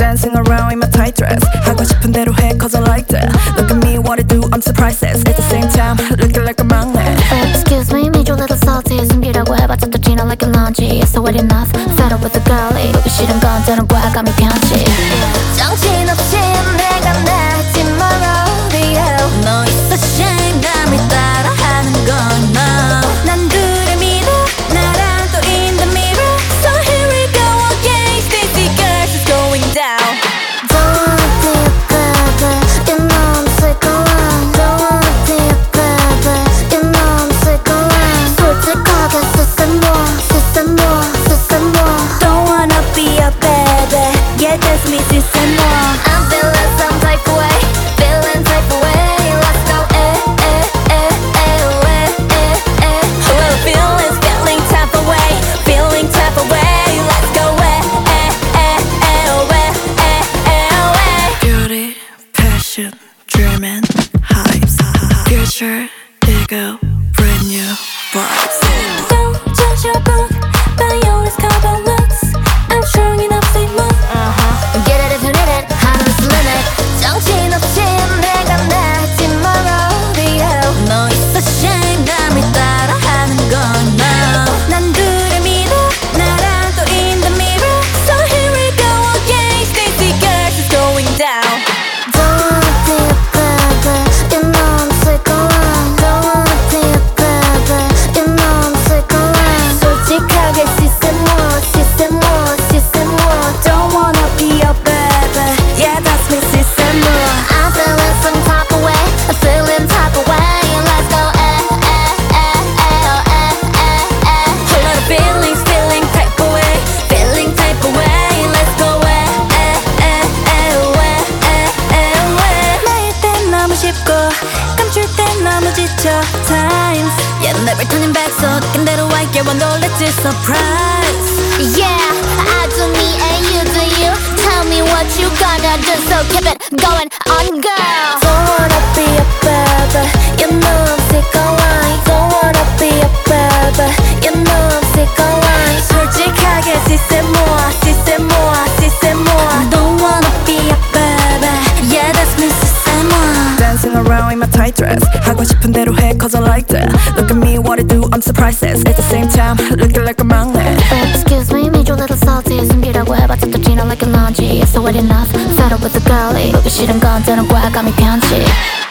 Dancing around in my tight dress 하고 싶은 대로 해 cause I like that. Look at me, what I do, I'm so priceless. At the same time, looking like a magnet. Excuse me, made you a little salty. 숨기려고 해봤자 또 지나 like a laundry. It's already enough, fed up with the girly. 보기 싫은 건 저런 과감히 편지. 정신없이 내가 나지 말아요. 너 있어 shame 남이 따라하는 건 no. 난 그래 믿어 나랑 또 in the mirror. So here we go again. Stacy girls is going down. Don't wanna be a baby. You know I'm sick of lying. Don't wanna be a baby. You know I'm sick of lying. 솔직하게 세상 뭐. Don't wanna be a baby. Yeah, that's me 세상 뭐. I'm feeling some type of way. Feeling type of way. Let's go Well, feelings feeling type of way. Feeling type of way. Let's go Beauty, passion, dreaming, hypes. Future, ego, brand new vibes. Don't judge your book by your cover looks. I'm strong enough, say more. Get it if you need it. 하늘's limit. 정신없이 내가 나지 말아요. 너 있어 shame 남이 따라하는 건 no. 난 그래 믿어 나랑 또 in the mirror. So here we go again. Stacy girls is going down. Don't wanna be a baby. You know I'm sick of lying. Don't wanna be a baby. You know I'm sick of lying. 솔직하게 Don't wanna be a baby. Yeah, that's me, Sisemo. I'm feeling some type of way. I'm feeling type of way. Let's go Whole lot of feelings, feeling type of way. Feeling type of way. Let's go 나일 땐 너무 쉽고 감출 땐 너무 지쳐 Times Yeah, never turning back so 느낀 대로 할게 원 놀랬지 surprise Yeah, I do me and you do you Tell me what you gonna do So keep it going on girl Don't wanna be a baby You know I'm sick of lying Don't wanna be a baby You know I'm sick of lying 솔직하게 Don't wanna be a baby Yeah, that's me Dancing around in my tight dress 하고 싶은 대로 해 cause I like that. Look at me, what I do, I'm so priceless. At the same time, looking like a magnet. Excuse me, made you a little salty 숨기려고 해봤자 또 지나 like a laundry It's already enough, fed up with the girly 보기 싫은 건 저런 과감히 편지